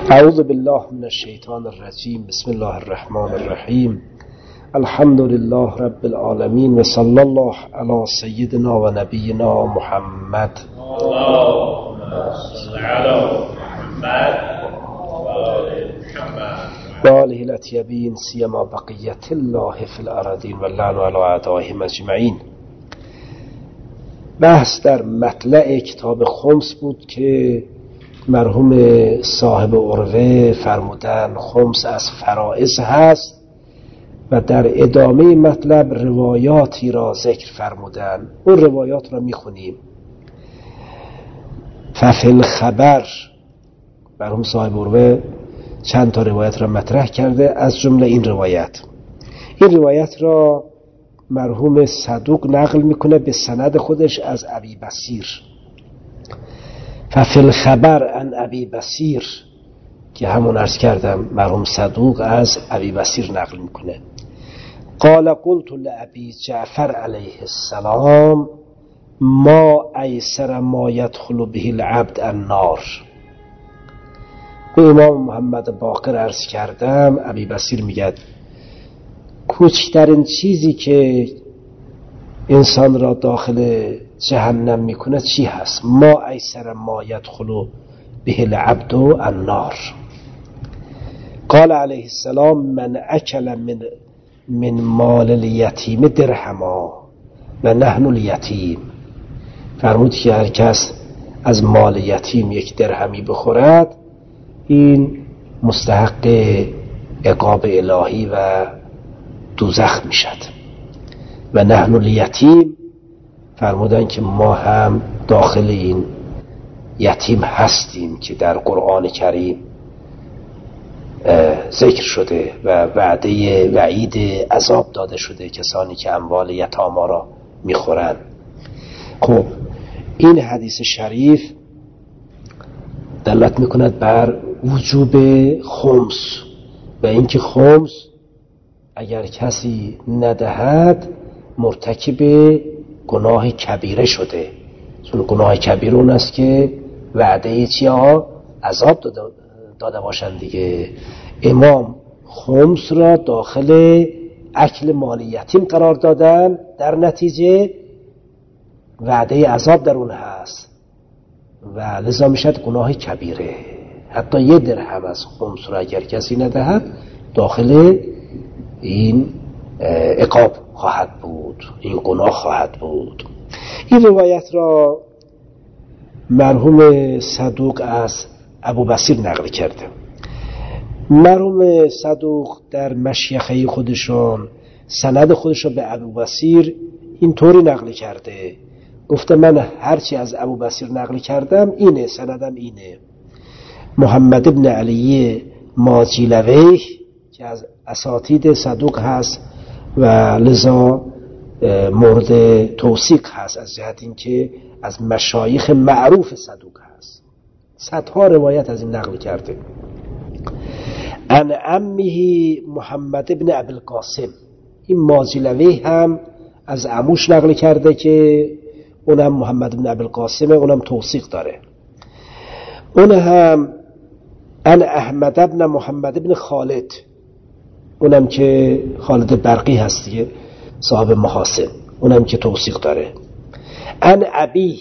اعوذ بالله من الشیطان الرجیم. بسم الله الرحمن الرحیم. الحمد لله رب العالمین و صلی الله علی سیدنا و نبینا محمد. اللهم صل علی محمد و آله الاطیبین سیما بقیت الله فی الارضین و اللعن علی اعدائهم اجمعین. بحث در مطلع کتاب خمس بود که مرحوم صاحب عروه فرمودن خمس از فرائض هست و در ادامه مطلب روایاتی را ذکر فرمودن. اون روایات را میخونیم. ففی الخبر، مرحوم صاحب عروه چند تا روایت را مطرح کرده، از جمله این روایت را مرحوم صدوق نقل میکنه به سند خودش از ابی بصیر. ففی الخبر عن ابی بصیر، که همون عرض کردم مرحوم صدوق از ابی بصیر نقل میکنه. قال قلت لابی جعفر علیه السلام ما ایسر ما یدخل به العبد النار. به امام محمد باقر عرض کردم، ابی بصیر میگه کوچکترین چیزی که انسان را داخل جهنم میکنه چی هست؟ ما ایسر ما یدخل به العبد النار. قال علیه السلام من اکل من مال الیتیم درهما و نحن الیتیم. فرمود که هر کس از مال یتیم یک درهمی بخورد این مستحق عقاب الهی و دوزخ میشد. و نحن الیتیم، فرمودن که ما هم داخل این یتیم هستیم که در قرآن کریم ذکر شده و وعده وعید عذاب داده شده کسانی که اموال یتاما را میخورن. خب این حدیث شریف دلالت میکند بر وجوب خمس و اینکه خمس اگر کسی ندهد مرتکب گناه کبیره شده. چون گناه کبیره اون است که وعده چیا؟ عذاب داده باشند دیگه. امام خمس را داخل اکل مال یتیم قرار دادن، در نتیجه وعده عذاب در اون هست و لذا میشد گناه کبیره. حتی یه درهم از خمس را اگر کسی ندهد داخل این عقاب خواهد بود، این گناه خواهد بود. این روایت را مرحوم صدوق از ابو بصیر نقل کرده. مرحوم صدوق در مشیخه خودشون سند خودش را به ابو بصیر اینطوری نقل کرده، گفته من هرچی از ابو بصیر نقل کردم اینه، سندم اینه. محمد ابن علی ماجیلویه که از اساتید صدوق هست و لذا مورد توثیق هست از جهت اینکه از مشایخ معروف صدوق هست. صدها روایت از این نقل کرده. عن عمه محمد ابن ابی القاسم، این ماجلوی هم از عموش نقل کرده که اونم محمد ابن ابی القاسم، اونم توثیق داره. اون هم عن احمد ابن محمد ابن خالد، اونم که خالد برقی هست دیگه، صاحب محاسن، اونم که توثیق داره. عن ابیه،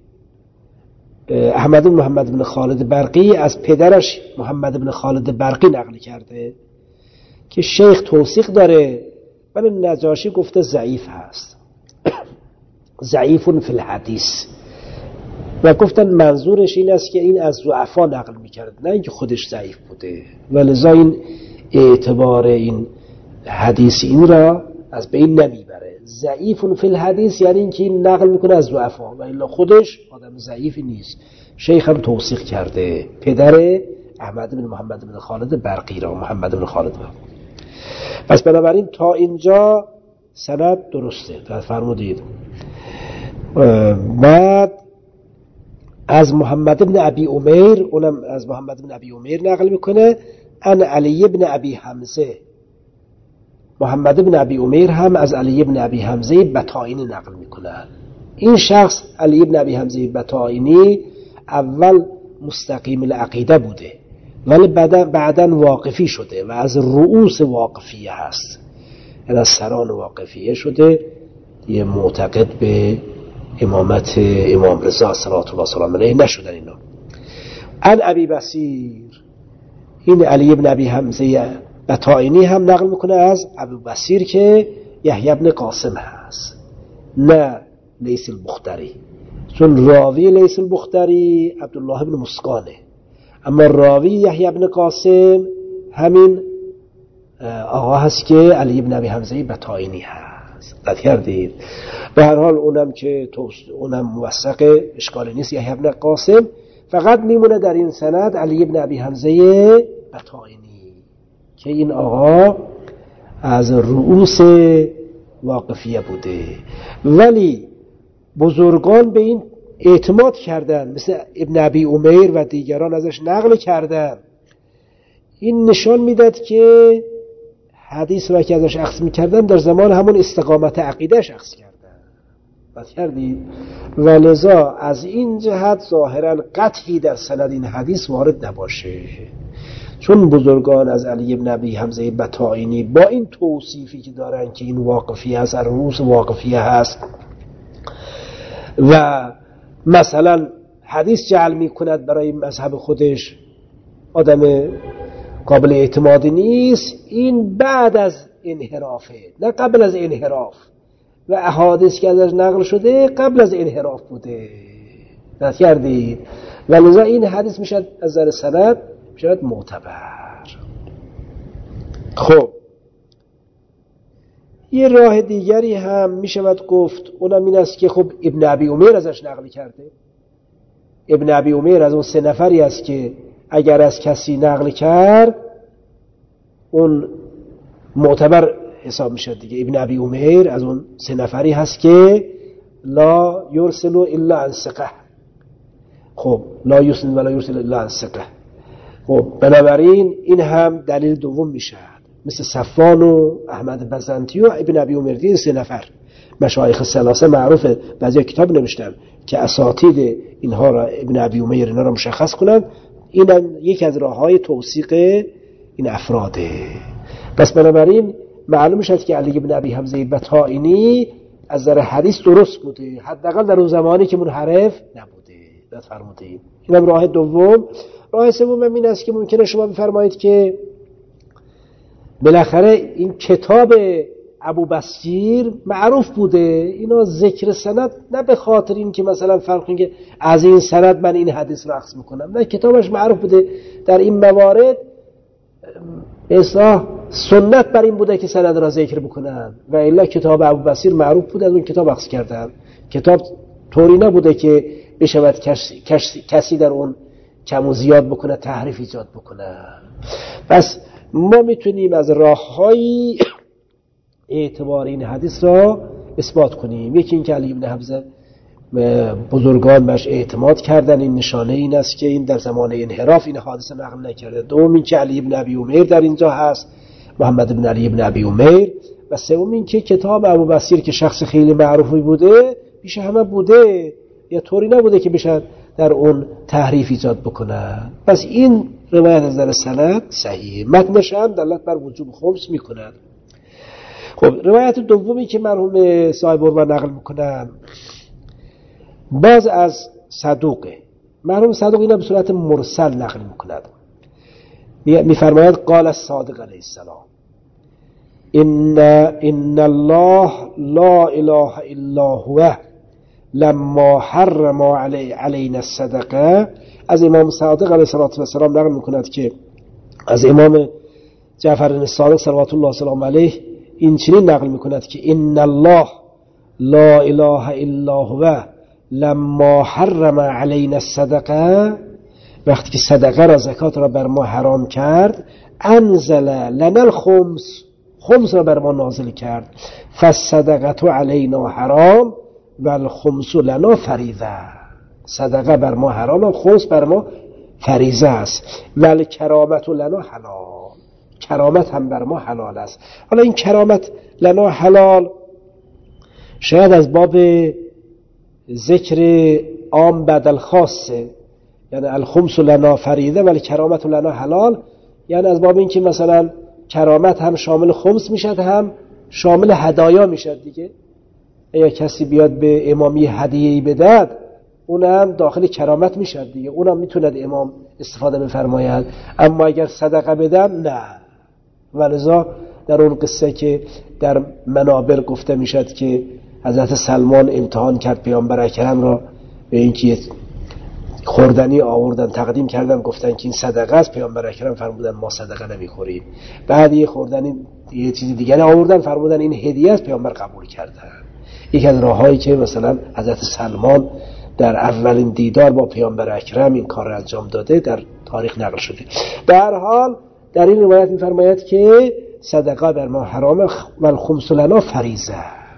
احمد بن محمد بن خالد برقی از پدرش محمد بن خالد برقی نقل کرده که شیخ توثیق داره ولی نجاشی گفته ضعیف هست. ضعیف فی الحدیث. و گفتن منظورش این است که این از ضعفا نقل میکرد، نه اینکه خودش ضعیف بوده، ولذا این اعتبار این حدیث این را از بین نمیبره. ضعیف فی الحدیث یعنی اینکه این نقل میکنه از ضعفا و الا خودش آدم ضعیفی نیست. شیخ هم توثیق کرده پدر احمد بن محمد بن خالد برقی را، محمد بن خالد برقی. پس بنابراین تا اینجا سند درسته. فرمودید بعد از محمد بن ابی عمیر، اونم از محمد بن ابی عمیر نقل میکنه. ان علی بن ابی حمزه، محمد بن ابی عمیر هم از علی بن ابی حمزه بطائینی نقل میکنه. این شخص علی بن ابی حمزه بطائینی اول مستقیم العقیده بوده، ولی بعداً واقفی شده و از رؤوس واقفیه هست، یعنی از سران واقفیه شده، یه معتقد به امامت امام رضا صلوات الله سلام علیه نشدن اینا. عن ابی بصیر، این علی ابن ابی حمزه بطائنی هم نقل میکنه از ابو بصیر که یحیی ابن قاسم هست، نه لیث البختری، چون راوی لیث البختری عبدالله ابن مسکانه، اما راوی یحیی ابن قاسم همین آقا هست که علی ابن ابی حمزه بطائنی هست. قد کردید. به هر حال اونم موثق، اشکالی نیست. یحیی ابن قاسم فقط میمونه در این سند علی ابن ابی حمزه بطائنی که این آقا از رؤوس واقفیه بوده، ولی بزرگان به این اعتماد کردن، مثل ابن ابی امیر و دیگران ازش نقل کردن. این نشان میداد که حدیث را که ازش اخذ میکردن در زمان همون استقامت عقیدهش اخذ کردن. بس کردید. و لذا از این جهت ظاهرا قطعی در سند این حدیث وارد نباشه، چون بزرگان از علی ابن ابی حمزه بطائنی با این توصیفی که دارن که این واقفی هست، رؤوس واقفیه هست و مثلا حدیث جعل میکند برای مذهب خودش، آدم قابل اعتمادی نیست، این بعد از انحرافه نه قبل از انحراف، و احادیث که ازش نقل شده قبل از انحراف بوده. دقت کردید؟ ولذا این حدیث میشد از نظر سند میشد معتبر. خب یه راه دیگری هم میشود گفت، اونم این است که خب ابن ابی امیر ازش نقل کرده. ابن ابی امیر از اون 3 نفری است که اگر از کسی نقل کرد اون معتبر حساب میشه دیگه. ابن ابی امیر از اون 3 نفری هست که لا یرسل الا عن ثقه. خب لا یرسل ولا یرسل الا عن ثقه. خب بنابراین این هم دلیل دوم میشه، مثل صفوان و احمد بزنتی و ابن ابی امیر، این 3 نفر مشایخ ثلاثه معروفه، بعضی کتاب نوشتن که اساتید اینها را ابن ابی امیر اینا را مشخص کنن. اینم یکی از راههای توثیق این افراده. پس بنابراین معلوم شد که علی ابن ابی حمزه بطائنی از نظر حدیث درست بوده، حداقل در اون زمانی که منحرف نبوده. دقت فرمودید. اینم راه دوم. راه سوم این است که ممکنه شما بفرمایید که بالاخره این کتاب ابو بصیر معروف بوده، اینا ذکر سند نه به خاطر این که مثلا فرق کنه که از این سند من این حدیث رو اخذ میکنم، نه، کتابش معروف بوده در این موارد. اصلا سنت بر این بوده که سند را ذکر بکنن، و الا کتاب ابو بصیر معروف بوده، از اون کتاب اخذ کردن. کتاب طوری نبوده که بشود کسی در اون کم و زیاد بکنه، تحریف ایجاد بکنه. پس ما میتونیم از راه‌های اعتبار این حدیث را اثبات کنیم. یکی این که علی ابن حمزه بزرگان بهش اعتماد کردن، این نشانه این است که این در زمان انحراف این حادثه نقل نکرده. دوم این که علی ابن ابی امیر در اینجا هست، محمد ابن علی ابن ابی امیر. و سوم این که کتاب ابو بصیر که شخص خیلی معروفی بوده، پیش همه بوده، یا طوری نبوده که بشه در اون تحریف ایجاد بکنه. پس این روایت از نظر سند صحیح، متنش هم دلالت بر وجوب خمس میکند. خب روایت دومی که مرحوم صاحب الروح نقل میکنن باز از صدوقه. مرحوم صدوق اینا به صورت مرسل نقل میکند. میفرماید قال الصادق علیه السلام ان الله لا اله الا هو لما حرم علینا الصدقه. از امام صادق علیه السلام نقل میکند که از امام جعفر الصادق صلوات الله سلام علیه این چنین نقل میکند که ان الله لا اله الا هو لما حرم علینا الصدقه، وقتی که صدقه را، زکات را بر ما حرام کرد، انزل لنا الخمس، خمس را بر ما نازل کرد. فالصدقه علینا حرام و الخمس لنا فریضه. صدقه بر ما حرام و خمس بر ما فریضه است. و الکرامت لنا حلال، کرامت هم بر ما حلال است. حالا این کرامت لنا حلال شاید از باب ذکر عام بعد الخاصه، یعنی الخمس لنا فریضه ولی کرامت لنا حلال، یعنی از باب این که مثلا کرامت هم شامل خمس میشد هم شامل هدایا میشد دیگه. اگر کسی بیاد به امامی هدیه‌ای بدهد اونم داخل کرامت میشد دیگه، اونم میتوند امام استفاده بفرماید. اما اگر صدقه بدم نه. ولذا در اون قصه که در منابر گفته میشد که حضرت سلمان امتحان کرد پیامبر اکرم را به اینکه خوردنی آوردن تقدیم کردن، گفتن که این صدقه است، پیامبر اکرم فرمودن ما صدقه نمیخوریم. بعد یه خوردنی یه چیز دیگه آوردن فرمودن این هدیه است، پیامبر قبول کردن. یکی از راههایی که مثلا حضرت سلمان در اولین دیدار با پیامبر اکرم این کار را انجام داده در تاریخ نقل شده. در هر حال در این روایت می‌فرماید که صدقه بر ما حرامه و الخمس لنا فریضه.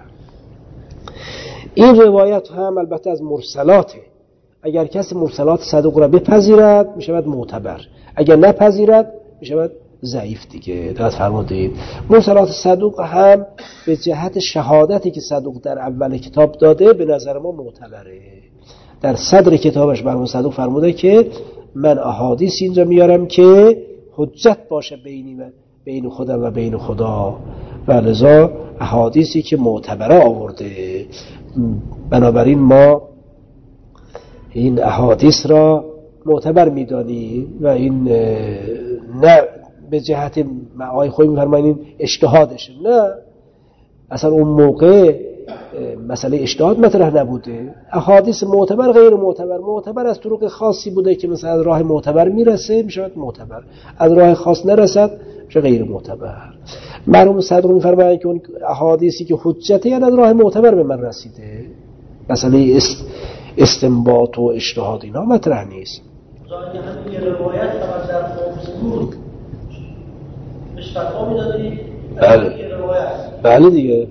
این روایت هم البته از مرسلاته. اگر کسی مرسلات صدوق را بپذیرد میشود معتبر، اگر نپذیرد میشود ضعیف دیگه. دقت فرمودید مرسلات صدوق هم به جهت شهادتی که صدوق در اول کتاب داده به نظر ما معتبره. در صدر کتابش مرحوم صدوق فرموده که من احادیث اینجا میارم که حجت باشه بین خودم و بین خدا، و لذا احادیثی که معتبره آورده. بنابراین ما این احادیث را معتبر میدانیم و این نه به جهت آقای خوی میفرمایید این اجتهادشه، نه اصلا اون موقع مسئله اجتهاد مطرح نبوده. احادیث معتبر غیر معتبر از طرق خاصی بوده که مثلا از راه معتبر میرسه میشود معتبر، از راه خاص نرسد میشه غیر معتبر. مرحوم صدوق میفرمایند که اون احادیثی که حجته یعنی از راه معتبر به من رسیده، مسئله استنباط و اجتهاد اینا مطرح نیست. زاهدی همین یه روایت فقط در خمس بود بهش فتوا میدادی؟ بله دیگه.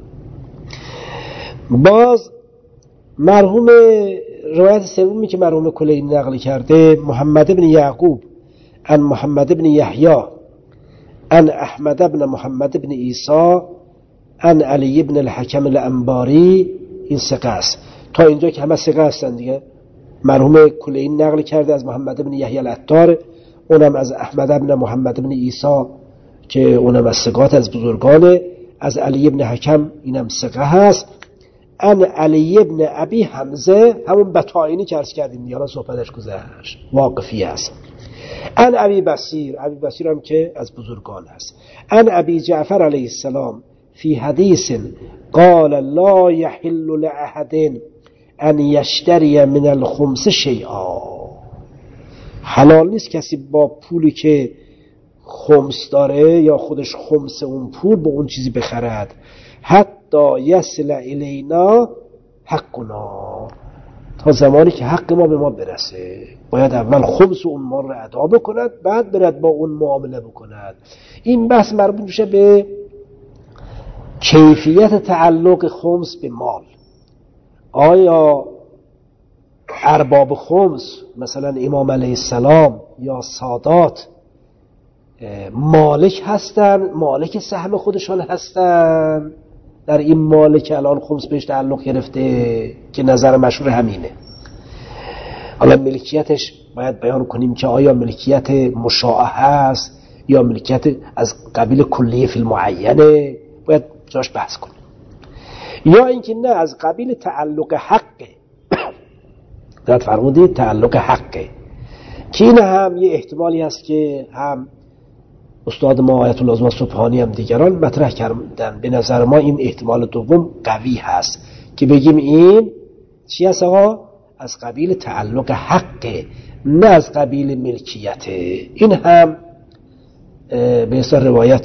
باز مرحوم روایت سومی که مرحوم کلینی نقل کرده، محمد بن یعقوب عن محمد بن یحیی عن احمد بن محمد بن عیسی عن علی بن الحکم الانباری، این ثقه است. تا اینجا که همه ثقه هستن دیگه. مرحوم کلینی نقل کرده از محمد بن یحیی العطار، اونم از احمد بن محمد بن عیسی که اونم از ثقات از بزرگانه، از علی بن حکم اینم ثقه هست، ان علی بن ابی حمزه همون بطائینی که عرض کردیم دیگه، صحبتش گذشت، واقفی است. ان ابی بصیر هم که از بزرگان است. ان ابی جعفر علیه السلام فی حدیث قال لا یحل لأحد ان یشتری من الخمس شیئا، حلال نیست کسی با پولی که خمس داره یا خودش خمس اون پول با اون چیزی بخرد، حتی یصل الینا حقنا، تا زمانی که حق ما به ما برسه. باید اول خمس اون مال رو ادا بکند، بعد برد با اون معامله بکند. این بحث مربوط میشه به کیفیت تعلق خمس به مال. آیا ارباب خمس مثلا امام علیه السلام یا سادات مالک هستن، مالک سهم خودشان هستن در این مال که الان خمس بهش تعلق گرفته، که نظر مشهور همینه. حالا ملکیتش باید بیان کنیم که آیا ملکیت مشاع هست یا ملکیت از قبیل کلیه فی المعینه، باید جاش بحث کنیم. یا اینکه نه از قبیل تعلق حقه. دقت فرمودید تعلق حقه، که این هم یه احتمالی هست که هم استاد ما آیت الله عظمی سبحانی هم دیگران مطرح کردن. به نظر ما این احتمال دوم قوی هست که بگیم این چی هست آقا؟ از قبیل تعلق حقه، نه از قبیل ملکیته. این هم به اصطلاح روایت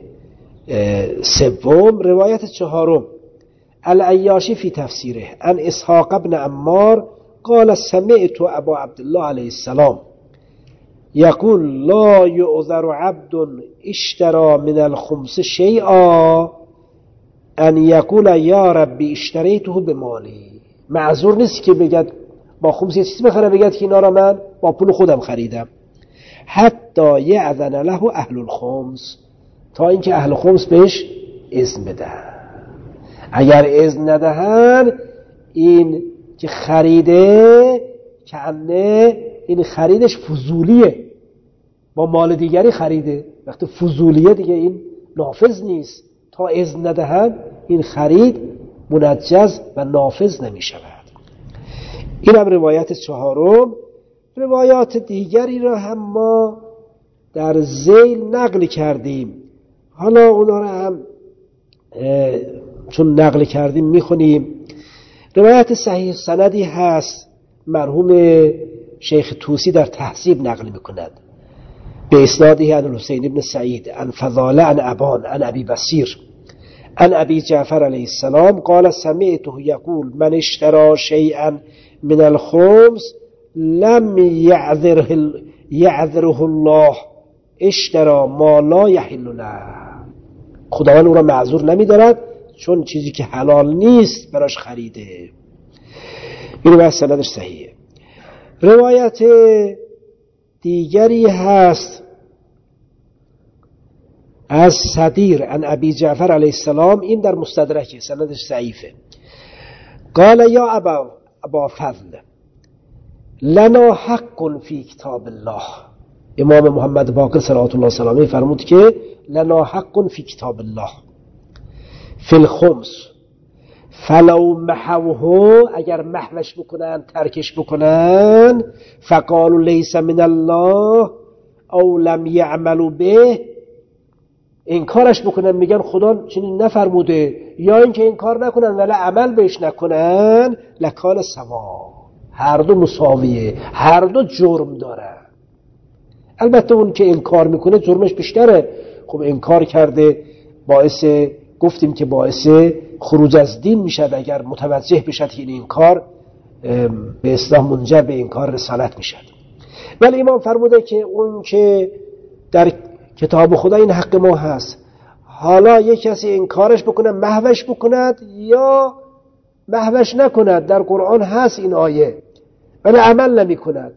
سوم. روایت چهارم، العیاشی فی تفسیره ان اسحاق بن عمار قال سمعت ابا عبدالله علیه السلام یقول لا یعذر عبد اشترى من الخمس شیئا ان یقول یا ربی اشتریته بمالی. معذور نیست که بگد با خمس یه چیزی بخره، بگد که اینا را من با پول خودم خریدم. حتی یأذن له اهل الخمس، تا اینکه اهل خمس بهش اذن بدهن. اگر اذن ندهن این که خریده کنه این خریدش فضولیه، با مال دیگری خریده. وقتی فضولیه دیگه این نافذ نیست، تا اذن ندهند این خرید منجز و نافذ نمی شود. این هم روایت چهارم. روایات دیگری را هم ما در ذیل نقل کردیم، حالا اونا را هم چون نقل کردیم میخونیم. روایت صحیح سندی هست، مرحوم شیخ توسی در تهذیب نقل میکند به اسناده عن الحسین بن سعید عن فضاله عن ابان عن ابی بصیر عن ابی جعفر علیه السلام قال سمعته یقول من اشترى شیئا من الخمس لم یعذره الله اشترى ما لا یحل له. خداوند او را معذور نمی‌دارد چون چیزی که حلال نیست براش خریده. این روایت سندش صحیحه. روایت دیگری هست از صدیر عن ابی جعفر علیه السلام، این در مستدرک، سندش ضعیفه. قال یا ابا فضل لنا حق فی کتاب الله. امام محمد باقر صلوات الله سلامه فرمود که لنا حق فی کتاب الله فی الخمس فلو محوه، اگر محوش بکنن ترکش بکنن، فقالوا لیس من الله او لم یعملوا به، انکارش بکنن میگن خدا چنین نفرموده، یا اینکه انکار نکنن ولی عمل بهش نکنن، لکان سوا، هر دو مساویه، هر دو جرم داره. البته اون که انکار میکنه جرمش بیشتره. خب انکار کرده، گفتیم که باعث خروج از دین میشد اگر متوجه بشد که این کار به اصطلاح منجر به انکار رسالت میشد. ولی امام فرموده که اون که در کتاب خدا این حق ما هست، حالا یک کسی انکارش بکنه، محوش بکند یا محوش نکند، در قرآن هست این آیه، ولی عمل نمی کند،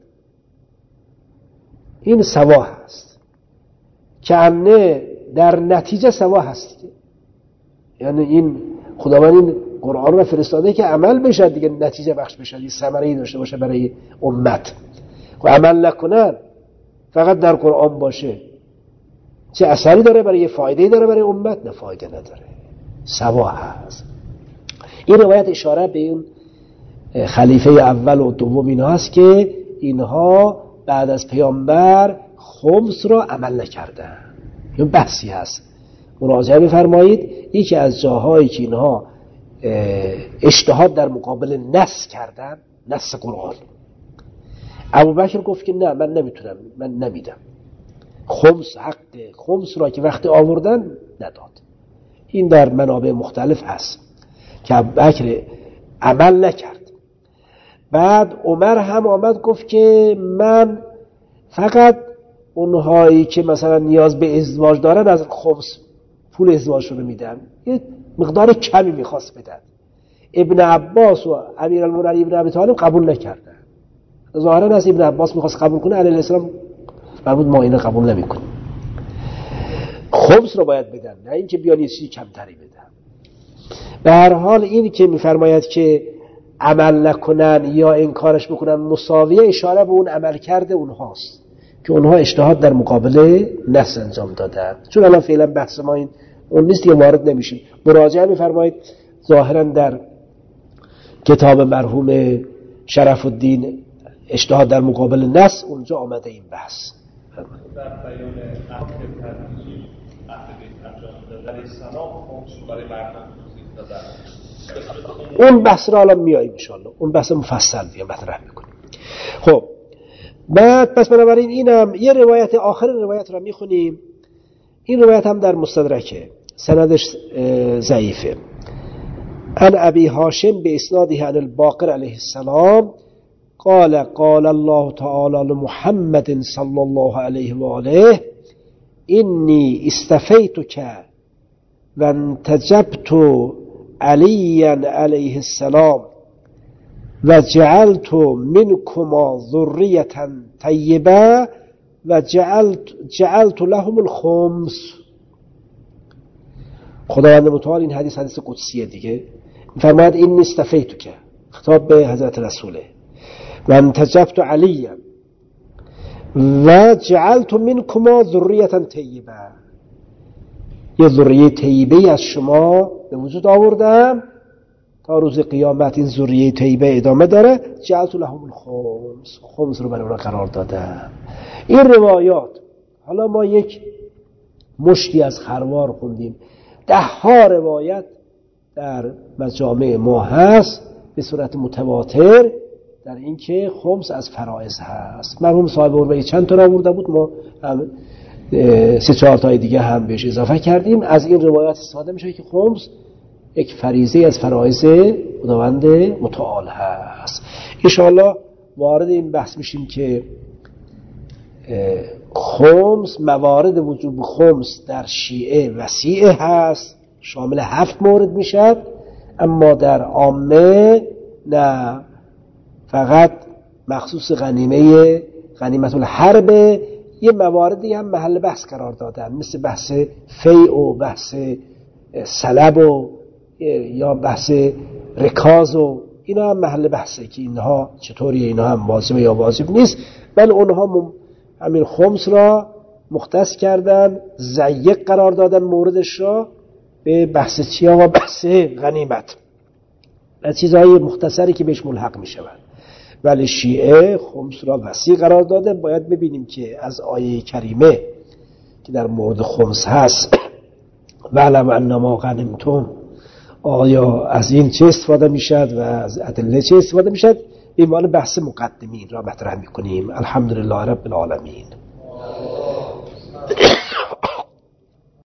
این سوا هست، که انه در نتیجه سوا هست. یعنی این خداوند این قرآن را فرستاده که عمل بشه دیگه، نتیجه بخش بشه، این ثمره‌ای داشته باشه برای امت. و عمل نکنن، فقط در قرآن باشه، چه اثری داره برای فایده‌ای داره برای امت؟ نه، فایده نداره، سوا هست. این روایت اشاره به این خلیفه اول و دوم اینها هست که اینها بعد از پیامبر خمس را عمل نکردن. این بحثی هست، مراجعه بفرمایید. یکی از جاهایی که اینها اجتهاد در مقابل نص کردن، نص قرآن، ابوبکر گفت که نه، من نمیتونم، من نمیدم، خمس حق خمس را که وقتی آوردن نداد. این در منابع مختلف هست که ابوبکر عمل نکرد. بعد عمر هم آمد گفت که من فقط اونهایی که مثلا نیاز به ازدواج دارن از خمس پول ازدواجشون رو میدم، یه مقدار کمی میخواست بدن. ابن عباس و امیرالمومنین ابن ابی طالب قبول نکردن. ظاهرا از ابن عباس میخواست قبول کنه، علیه السلام فرمود ما اینو قبول نمیکنیم، خمس رو باید بدن، نه اینکه بیان یه چیزی کمتری بدن. به هر حال این که میفرماید که عمل نکنن یا انکارش بکنن مساویه، اشاره به اون عمل کرده اونهاست که اونها اجتهاد در مقابل نص انجام دادن. چون الان فعلا بحث ما این اون نیست که وارد نمیشیم. مراجعه میفرمایید ظاهرا در کتاب مرحوم شرف الدین اجتهاد در مقابل نص، اونجا آمده این بحث. در بیان عهد ترجیح عهد انجام دادن سلام خمس برای مردم دادن، اون بحث را الان میاییم ان شاء الله، اون بحث مفصل دیگه مطرح میکنیم. خب بعد پس بنابراین اینم یه روایت، آخر روایت را میخونیم. این روایت هم در مستدرکه، سندش ضعیفه. عن ابی هاشم به اسناده عن الباقر علیه السلام قال الله تعالی لمحمد صلی الله علیه و آله انی استفیتک و انتجبت علیا علیه السلام و جعلت منکما ذریة طیبه و جعلت لهم الخمس. خداوند متعال این حدیث قدسیه دیگه، فرماید این استفیتک، خطاب به حضرت رسوله، و انتجبت علیا، و جعلت منکما ذریة طیبه، یه ذریه طیبه از شما به وجود آوردم تا روز قیامت این ذریه طیبه ادامه داره. جعلت لهم الخمس، خمس رو برای اونها قرار دادم. این روایات، حالا ما یک مشتی از خروار خوندیم، 10 روایت در مجامع ما هست به صورت متواتر در اینکه خمس از فرائض هست. مرحوم صاحب قربه چند تا آورده بود، ما هم 3-4 تای دیگه هم بهش اضافه کردیم. از این روایات استفاده میشه که خمس یک فریضه از فرائض خداوند متعال هست. ان شاء الله وارد این بحث میشیم که خمس، موارد وجوب خمس در شیعه وسیع هست، شامل 7 مورد میشد، اما در عامه نه، فقط مخصوص غنیمت الحرب. یه مواردی هم محل بحث قرار دادن، مثل بحث فیع و بحث سلب و یا بحث رکاز و اینا هم محل بحثه که اینها چطوری، اینا هم واجبه یا واجب نیست. بل اونها همین خمس را مختص کردن، ضیق قرار دادن موردش را به بحث چیا و بحث غنیمت و چیزهای مختصری که بهش ملحق می شود. ولی شیعه خمس را وسیع قرار داده. باید ببینیم که از آیه کریمه که در مورد خمس هست وَاعْلَمْ أَنَّمَا غَنِمْتُمْ، آیا از این چه استفاده می شد و از ادله چه استفاده می شد، این مال بحث مقدمین را مطرح می کنیم. الحمدلله رب العالمین.